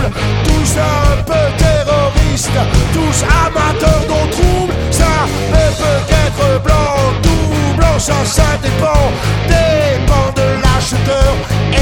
troubles, tous un peu terroristes, tous amateurs d'eau trouble. Ça peut être blanc, tout blanc, ça